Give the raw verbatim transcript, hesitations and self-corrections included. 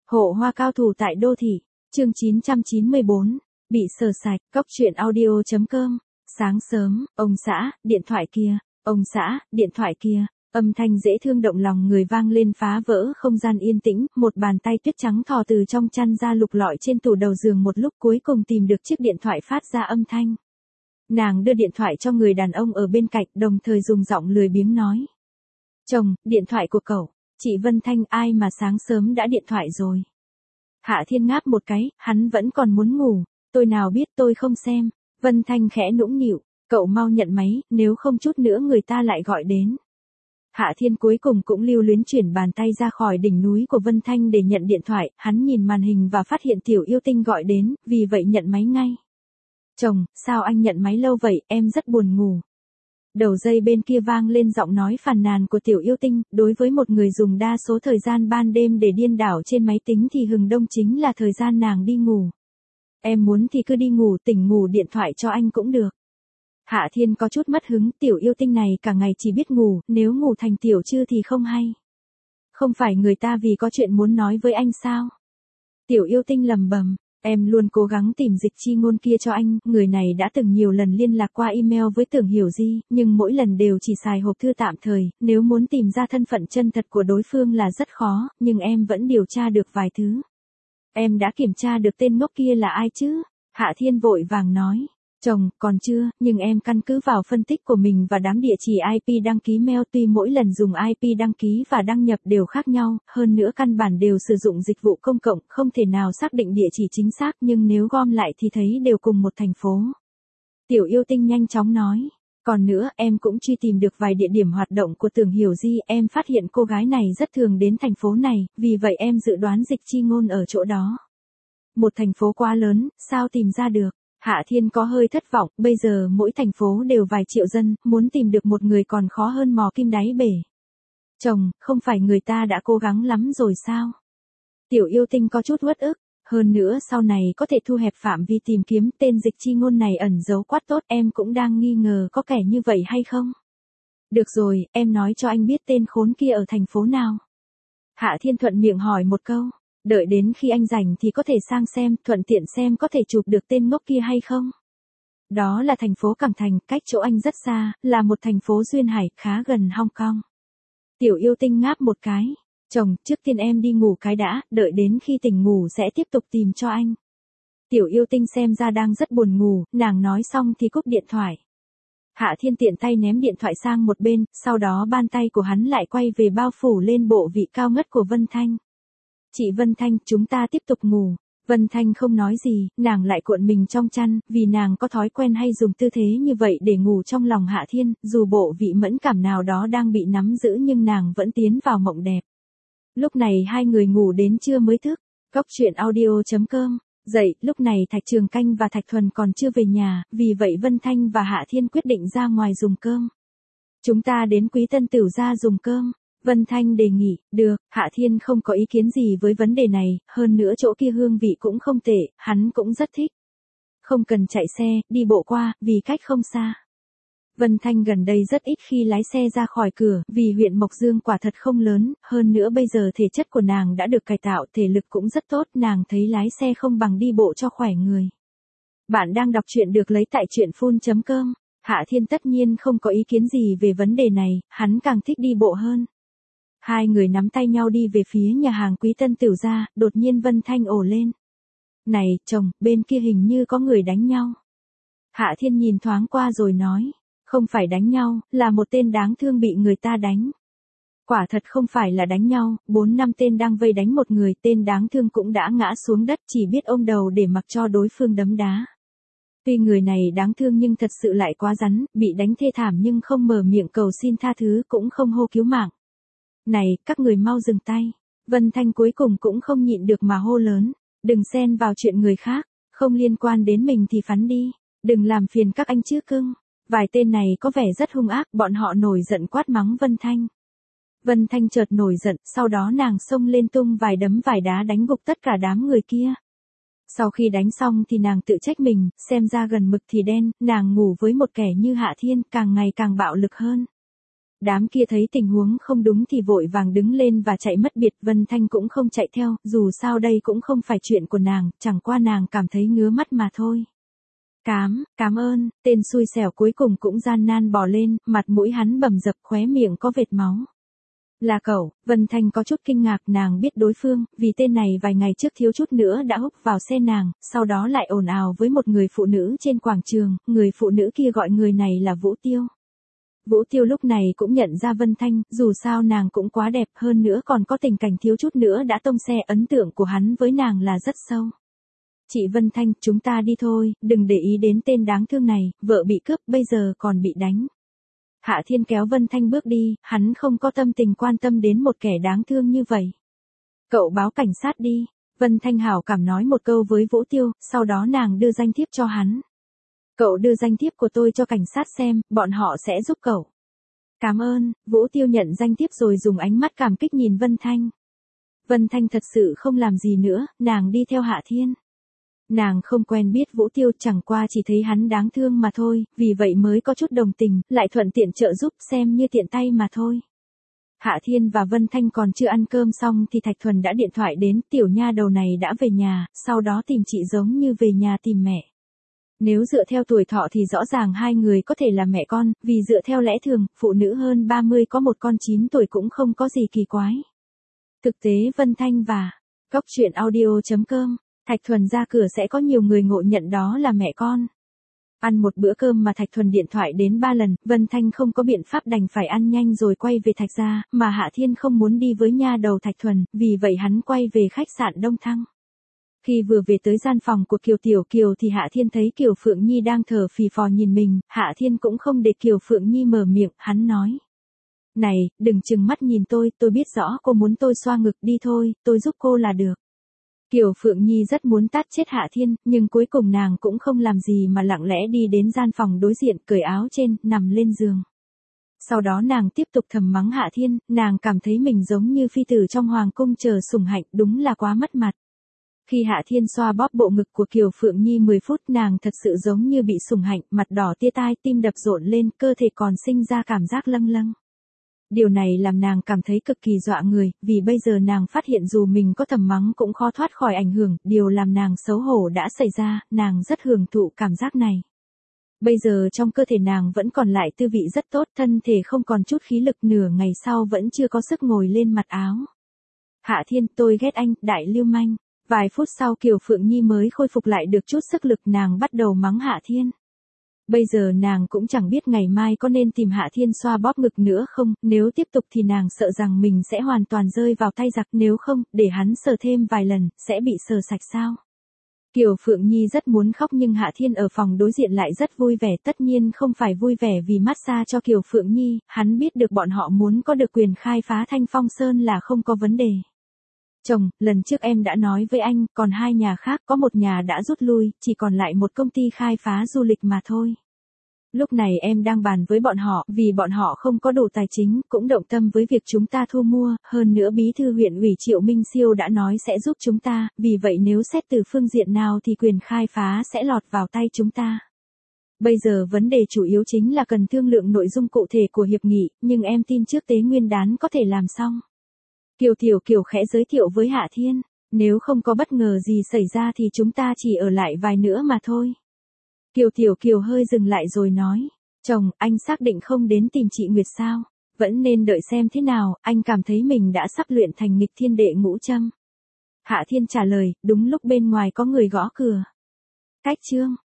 Hộ hoa cao thủ tại đô thị, chương chín trăm chín mươi bốn, bị sờ sạch, cóc truyện audio chấm com. Sáng sớm, ông xã, điện thoại kia, ông xã, điện thoại kia, âm thanh dễ thương động lòng người vang lên phá vỡ không gian yên tĩnh, một bàn tay tuyết trắng thò từ trong chăn ra lục lọi trên tủ đầu giường một lúc cuối cùng tìm được chiếc điện thoại phát ra âm thanh. Nàng đưa điện thoại cho người đàn ông ở bên cạnh, đồng thời dùng giọng lười biếng nói. Chồng, điện thoại của cậu. Chị Vân Thanh, ai mà sáng sớm đã điện thoại rồi. Hạ Thiên ngáp một cái, hắn vẫn còn muốn ngủ, tôi nào biết tôi không xem. Vân Thanh khẽ nũng nịu, cậu mau nhận máy, nếu không chút nữa người ta lại gọi đến. Hạ Thiên cuối cùng cũng lưu luyến chuyển bàn tay ra khỏi đỉnh núi của Vân Thanh để nhận điện thoại, hắn nhìn màn hình và phát hiện Tiểu Yêu Tinh gọi đến, vì vậy nhận máy ngay. Chồng, sao anh nhận máy lâu vậy, em rất buồn ngủ. Đầu dây bên kia vang lên giọng nói phàn nàn của Tiểu Yêu Tinh, đối với một người dùng đa số thời gian ban đêm để điên đảo trên máy tính thì hừng đông chính là thời gian nàng đi ngủ. Em muốn thì cứ đi ngủ, tỉnh ngủ điện thoại cho anh cũng được. Hạ Thiên có chút mất hứng, Tiểu Yêu Tinh này cả ngày chỉ biết ngủ, nếu ngủ thành tiểu trư thì không hay. Không phải người ta vì có chuyện muốn nói với anh sao? Tiểu Yêu Tinh lầm bầm. Em luôn cố gắng tìm Dịch Chi Ngôn kia cho anh, người này đã từng nhiều lần liên lạc qua email với Tưởng Hiểu Di, nhưng mỗi lần đều chỉ xài hộp thư tạm thời, nếu muốn tìm ra thân phận chân thật của đối phương là rất khó, nhưng em vẫn điều tra được vài thứ. Em đã kiểm tra được tên ngốc kia là ai chứ? Hạ Thiên vội vàng nói. Chồng, còn chưa, nhưng em căn cứ vào phân tích của mình và đám địa chỉ i pê đăng ký mail tuy mỗi lần dùng i pê đăng ký và đăng nhập đều khác nhau, hơn nữa căn bản đều sử dụng dịch vụ công cộng, không thể nào xác định địa chỉ chính xác nhưng nếu gom lại thì thấy đều cùng một thành phố. Tiểu Yêu Tinh nhanh chóng nói. Còn nữa, em cũng truy tìm được vài địa điểm hoạt động của Tưởng Hiểu Di, em phát hiện cô gái này rất thường đến thành phố này, vì vậy em dự đoán Dịch Chi Ngôn ở chỗ đó. Một thành phố quá lớn, sao tìm ra được? Hạ Thiên có hơi thất vọng, bây giờ mỗi thành phố đều vài triệu dân, muốn tìm được một người còn khó hơn mò kim đáy bể. Chồng, không phải người ta đã cố gắng lắm rồi sao? Tiểu Yêu Tinh có chút uất ức, hơn nữa sau này có thể thu hẹp phạm vi tìm kiếm, tên Dịch Chi Ngôn này ẩn giấu quá tốt, em cũng đang nghi ngờ có kẻ như vậy hay không? Được rồi, em nói cho anh biết tên khốn kia ở thành phố nào. Hạ Thiên thuận miệng hỏi một câu. Đợi đến khi anh rảnh thì có thể sang xem, thuận tiện xem có thể chụp được tên ngốc kia hay không. Đó là thành phố Cảng Thành, cách chỗ anh rất xa, là một thành phố duyên hải, khá gần Hong Kong. Tiểu Yêu Tinh ngáp một cái. Chồng, trước tiên em đi ngủ cái đã, đợi đến khi tỉnh ngủ sẽ tiếp tục tìm cho anh. Tiểu Yêu Tinh xem ra đang rất buồn ngủ, nàng nói xong thì cúp điện thoại. Hạ Thiên tiện tay ném điện thoại sang một bên, sau đó bàn tay của hắn lại quay về bao phủ lên bộ vị cao ngất của Vân Thanh. Chị Vân Thanh, chúng ta tiếp tục ngủ. Vân Thanh không nói gì, nàng lại cuộn mình trong chăn, vì nàng có thói quen hay dùng tư thế như vậy để ngủ trong lòng Hạ Thiên, dù bộ vị mẫn cảm nào đó đang bị nắm giữ nhưng nàng vẫn tiến vào mộng đẹp. Lúc này hai người ngủ đến trưa mới thức. Cóc truyện audio chấm com. Dậy, lúc này Thạch Trường Canh và Thạch Thuần còn chưa về nhà, vì vậy Vân Thanh và Hạ Thiên quyết định ra ngoài dùng cơm. Chúng ta đến Quý Tân Tửu gia dùng cơm. Vân Thanh đề nghị, được, Hạ Thiên không có ý kiến gì với vấn đề này, hơn nữa chỗ kia hương vị cũng không tệ, hắn cũng rất thích. Không cần chạy xe, đi bộ qua, vì cách không xa. Vân Thanh gần đây rất ít khi lái xe ra khỏi cửa, vì huyện Mộc Dương quả thật không lớn, hơn nữa bây giờ thể chất của nàng đã được cải tạo, thể lực cũng rất tốt, nàng thấy lái xe không bằng đi bộ cho khỏe người. Bạn đang đọc truyện được lấy tại truyện phun chấm com. Hạ Thiên tất nhiên không có ý kiến gì về vấn đề này, hắn càng thích đi bộ hơn. Hai người nắm tay nhau đi về phía nhà hàng Quý Tân Tửu gia, đột nhiên Vân Thanh ồ lên. Này, chồng, bên kia hình như có người đánh nhau. Hạ Thiên nhìn thoáng qua rồi nói, không phải đánh nhau, là một tên đáng thương bị người ta đánh. Quả thật không phải là đánh nhau, bốn năm tên đang vây đánh một người, tên đáng thương cũng đã ngã xuống đất chỉ biết ôm đầu để mặc cho đối phương đấm đá. Tuy người này đáng thương nhưng thật sự lại quá rắn, bị đánh thê thảm nhưng không mở miệng cầu xin tha thứ cũng không hô cứu mạng. Này, các người mau dừng tay. Vân Thanh cuối cùng cũng không nhịn được mà hô lớn. Đừng xen vào chuyện người khác, không liên quan đến mình thì phắn đi. Đừng làm phiền các anh chứ cưng. Vài tên này có vẻ rất hung ác, bọn họ nổi giận quát mắng Vân Thanh. Vân Thanh chợt nổi giận, sau đó nàng xông lên tung vài đấm vài đá đánh gục tất cả đám người kia. Sau khi đánh xong thì nàng tự trách mình, xem ra gần mực thì đen, nàng ngủ với một kẻ như Hạ Thiên càng ngày càng bạo lực hơn. Đám kia thấy tình huống không đúng thì vội vàng đứng lên và chạy mất biệt, Vân Thanh cũng không chạy theo, dù sao đây cũng không phải chuyện của nàng, chẳng qua nàng cảm thấy ngứa mắt mà thôi. Cám, cám ơn, tên xui xẻo cuối cùng cũng gian nan bò lên, mặt mũi hắn bầm dập, khóe miệng có vệt máu. Là cậu, Vân Thanh có chút kinh ngạc, nàng biết đối phương, vì tên này vài ngày trước thiếu chút nữa đã húc vào xe nàng, sau đó lại ồn ào với một người phụ nữ trên quảng trường, người phụ nữ kia gọi người này là Vũ Tiêu. Vũ Tiêu lúc này cũng nhận ra Vân Thanh, dù sao nàng cũng quá đẹp, hơn nữa còn có tình cảnh thiếu chút nữa đã tông xe, ấn tượng của hắn với nàng là rất sâu. Chị Vân Thanh, chúng ta đi thôi, đừng để ý đến tên đáng thương này, vợ bị cướp, bây giờ còn bị đánh. Hạ Thiên kéo Vân Thanh bước đi, hắn không có tâm tình quan tâm đến một kẻ đáng thương như vậy. Cậu báo cảnh sát đi, Vân Thanh hảo cảm nói một câu với Vũ Tiêu, sau đó nàng đưa danh thiếp cho hắn. Cậu đưa danh thiếp của tôi cho cảnh sát xem, bọn họ sẽ giúp cậu. Cảm ơn, Vũ Tiêu nhận danh thiếp rồi dùng ánh mắt cảm kích nhìn Vân Thanh. Vân Thanh thật sự không làm gì nữa, nàng đi theo Hạ Thiên. Nàng không quen biết Vũ Tiêu, chẳng qua chỉ thấy hắn đáng thương mà thôi, vì vậy mới có chút đồng tình, lại thuận tiện trợ giúp, xem như tiện tay mà thôi. Hạ Thiên và Vân Thanh còn chưa ăn cơm xong thì Thạch Thuần đã điện thoại đến, tiểu nha đầu này đã về nhà, sau đó tìm chị giống như về nhà tìm mẹ. Nếu dựa theo tuổi thọ thì rõ ràng hai người có thể là mẹ con, vì dựa theo lẽ thường, phụ nữ hơn ba mươi có một con chín tuổi cũng không có gì kỳ quái. Thực tế Vân Thanh và Cóc Truyện Audio chấm com, Thạch Thuần ra cửa sẽ có nhiều người ngộ nhận đó là mẹ con. Ăn một bữa cơm mà Thạch Thuần điện thoại đến ba lần, Vân Thanh không có biện pháp đành phải ăn nhanh rồi quay về Thạch gia, mà Hạ Thiên không muốn đi với nha đầu Thạch Thuần, vì vậy hắn quay về khách sạn Đông Thăng. Khi vừa về tới gian phòng của Kiều Tiểu Kiều thì Hạ Thiên thấy Kiều Phượng Nhi đang thở phì phò nhìn mình, Hạ Thiên cũng không để Kiều Phượng Nhi mở miệng, hắn nói. Này, đừng chừng mắt nhìn tôi, tôi biết rõ cô muốn tôi xoa ngực, đi thôi, tôi giúp cô là được. Kiều Phượng Nhi rất muốn tát chết Hạ Thiên, nhưng cuối cùng nàng cũng không làm gì mà lặng lẽ đi đến gian phòng đối diện, cởi áo trên, nằm lên giường. Sau đó nàng tiếp tục thầm mắng Hạ Thiên, nàng cảm thấy mình giống như phi tử trong hoàng cung chờ sủng hạnh, đúng là quá mất mặt. Khi Hạ Thiên xoa bóp bộ ngực của Kiều Phượng Nhi mười phút, nàng thật sự giống như bị sủng hạnh, mặt đỏ tia tai, tim đập rộn lên, cơ thể còn sinh ra cảm giác lâng lâng. Điều này làm nàng cảm thấy cực kỳ dọa người, vì bây giờ nàng phát hiện dù mình có thầm mắng cũng khó thoát khỏi ảnh hưởng, điều làm nàng xấu hổ đã xảy ra, nàng rất hưởng thụ cảm giác này. Bây giờ trong cơ thể nàng vẫn còn lại tư vị rất tốt, thân thể không còn chút khí lực, nửa ngày sau vẫn chưa có sức ngồi lên mặt áo. Hạ Thiên, tôi ghét anh, đại lưu manh. Vài phút sau Kiều Phượng Nhi mới khôi phục lại được chút sức lực, nàng bắt đầu mắng Hạ Thiên. Bây giờ nàng cũng chẳng biết ngày mai có nên tìm Hạ Thiên xoa bóp ngực nữa không, nếu tiếp tục thì nàng sợ rằng mình sẽ hoàn toàn rơi vào tay giặc, nếu không, để hắn sờ thêm vài lần, sẽ bị sờ sạch sao. Kiều Phượng Nhi rất muốn khóc nhưng Hạ Thiên ở phòng đối diện lại rất vui vẻ, tất nhiên không phải vui vẻ vì massage cho Kiều Phượng Nhi, hắn biết được bọn họ muốn có được quyền khai phá Thanh Phong Sơn là không có vấn đề. Chồng, lần trước em đã nói với anh, còn hai nhà khác, có một nhà đã rút lui, chỉ còn lại một công ty khai phá du lịch mà thôi. Lúc này em đang bàn với bọn họ, vì bọn họ không có đủ tài chính, cũng động tâm với việc chúng ta thu mua, hơn nữa bí thư huyện ủy Triệu Minh Siêu đã nói sẽ giúp chúng ta, vì vậy nếu xét từ phương diện nào thì quyền khai phá sẽ lọt vào tay chúng ta. Bây giờ vấn đề chủ yếu chính là cần thương lượng nội dung cụ thể của hiệp nghị, nhưng em tin trước Tết Nguyên đán có thể làm xong. Kiều Tiểu Kiều khẽ giới thiệu với Hạ Thiên, nếu không có bất ngờ gì xảy ra thì chúng ta chỉ ở lại vài nữa mà thôi. Kiều Tiểu Kiều hơi dừng lại rồi nói, chồng, anh xác định không đến tìm chị Nguyệt sao, vẫn nên đợi xem thế nào, anh cảm thấy mình đã sắp luyện thành nghịch thiên đệ ngũ châm. Hạ Thiên trả lời, đúng lúc bên ngoài có người gõ cửa. Cách chương